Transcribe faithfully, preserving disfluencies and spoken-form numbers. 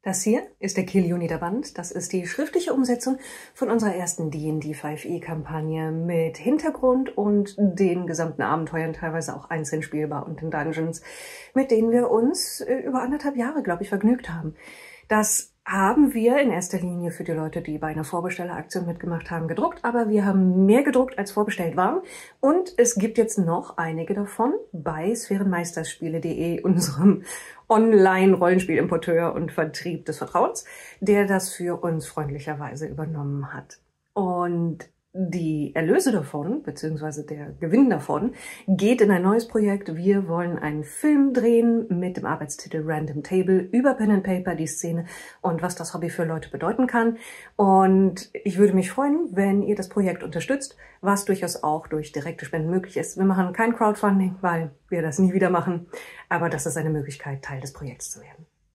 Das hier ist der Kill Uniter Band. Das ist die schriftliche Umsetzung von unserer ersten D und D fünf E-Kampagne mit Hintergrund und den gesamten Abenteuern, teilweise auch einzeln spielbar und in Dungeons, mit denen wir uns über anderthalb Jahre, glaube ich, vergnügt haben. Das haben wir in erster Linie für die Leute, die bei einer Vorbestelleraktion mitgemacht haben, gedruckt. Aber wir haben mehr gedruckt, als vorbestellt waren. Und es gibt jetzt noch einige davon bei sphärenmeisterspiele punkt de, unserem Online-Rollenspielimporteur und Vertrieb des Vertrauens, der das für uns freundlicherweise übernommen hat. Und die Erlöse davon, beziehungsweise der Gewinn davon, geht in ein neues Projekt. Wir wollen einen Film drehen mit dem Arbeitstitel Random Table über Pen and Paper, die Szene und was das Hobby für Leute bedeuten kann. Und ich würde mich freuen, wenn ihr das Projekt unterstützt, was durchaus auch durch direkte Spenden möglich ist. Wir machen kein Crowdfunding, weil wir das nie wieder machen. Aber das ist eine Möglichkeit, Teil des Projekts zu werden.